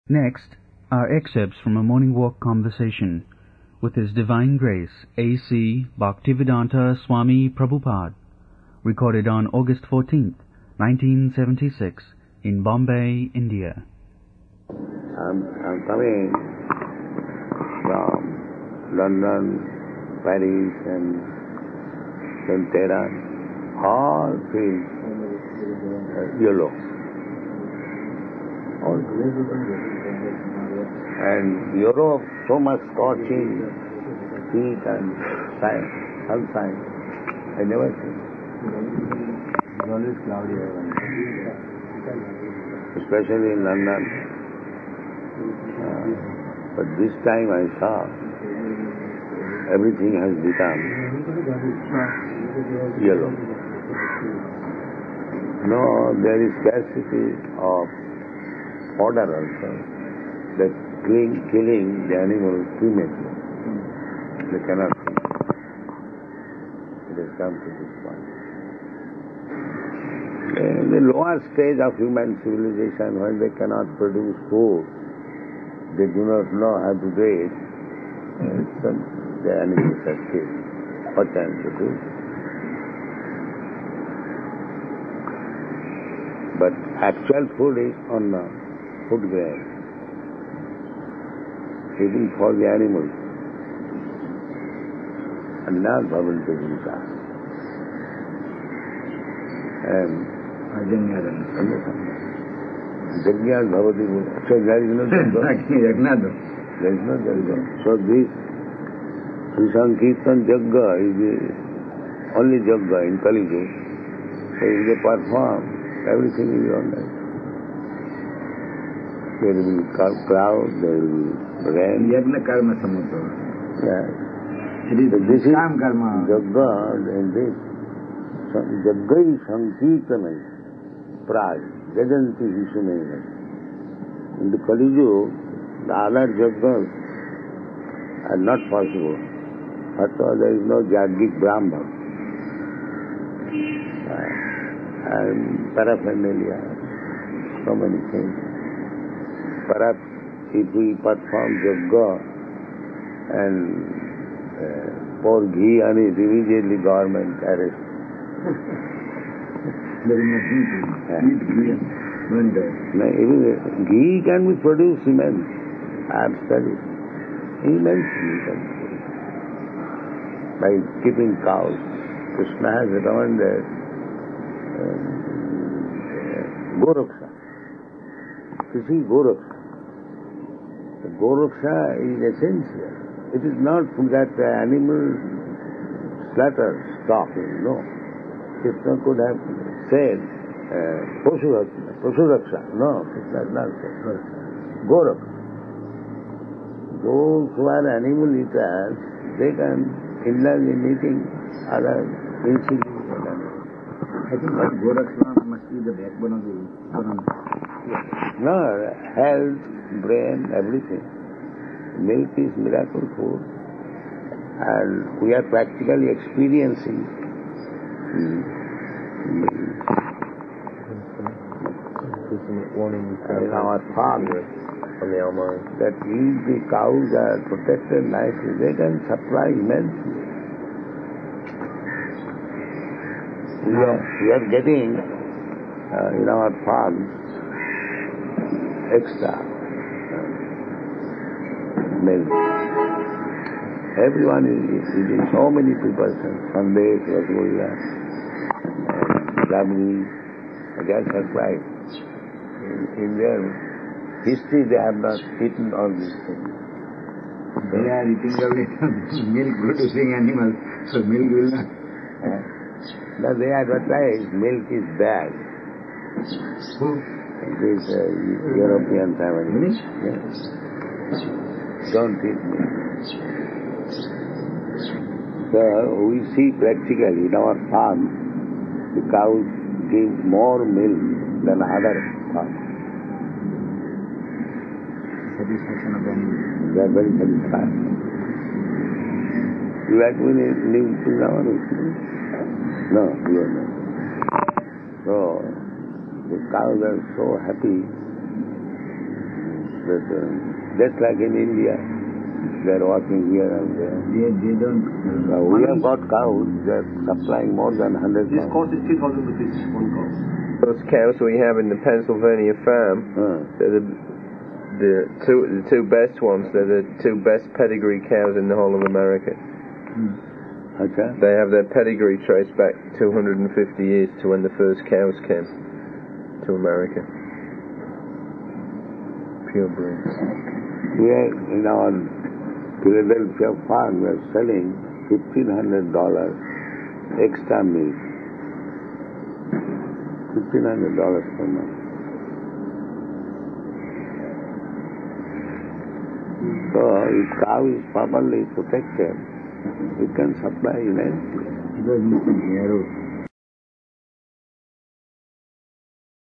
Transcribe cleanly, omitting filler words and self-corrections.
Next are excerpts from a morning walk conversation with His Divine Grace A.C. Bhaktivedanta Swami Prabhupada, recorded on August 14th, 1976, in Bombay, India. I'm coming from London, Paris and Tehran, all feel yellow. And Europe, so much scorching heat and sunshine, I never seen. It's always cloudy. Especially in London. But this time I saw everything has become yellow. No, there is scarcity of order also, that killing the animals prematurely. They cannot eat. It has come to this point. In the lower stage of human civilization, when they cannot produce food, they do not know how to do it, the animals are killed. What can they do? But actual food is on the food grain, even for the animals. And not bhavantu bhuta. And Jagya bhavati bhuta. So there is no Jagya. There is no Jagya. So this Sankirtan Jagya is the only Jagya in Kali Yuga. So if they perform, everything is all right. There will be cloud, there will be rain. Yagna karma samuddha. Yes. This is karma. Jagga and this. Jaggai Sankirtanai Praj Jajanti Vishunai. In the Kali Yuga, the other Jaggas are not possible. First of all, there is no Jaggic Brahma. And paraphernalia, so many things. Perhaps if we perform Jagga and pour ghee on it, immediately government arrest. There is nothing to eat ghee and ghee can be produced immense. I have studied. Immensely can be produced. By keeping cows. Krishna has recommended Goraksha. You see, Goraksha. The Goraksha is essential. It is not that the animal slaughter stopping, no. Krishna could have said Pasuraksha. No, Krishna has not said Goraksha. Those who are animal eaters, they can indulge in eating other insignificant animals. I think that Goraksha must be the backbone of the economy. No, health, brain, everything. Milk is miracle food. And we are practically experiencing in our farm that if the cows are protected nicely, they can supply immensely. We are getting in our farms extra milk. Everyone is eating, so many people, Sundays, Rasgulla, Labni, they are surprised. In their history, they have not eaten all these things. They are eating only milk-producing animals, so milk will not. Now they advertise milk is bad. Who? This European family. Yes. Don't eat milk. So we see practically in our farm, the cows give more milk than other farms. Satisfaction of the animal. They are very satisfied. You like to live in Vrindavan? No, you are not. So the cows are so happy that, just like in India, they're walking here and there. They don't... We have got cows, they're supplying more than 100 This cows. cost is 3,000 rupees, one cow. Those cows we have in the Pennsylvania farm, they're the two best ones. They're the two best pedigree cows in the whole of America. Okay. They have their pedigree traced back 250 years to when the first cows came to America. Pure breeds. We are in our Philadelphia farm, we are selling $1,500 extra milk. $1,500 per month. So if cow is properly protected, it can supply immensely. It was missing arrows.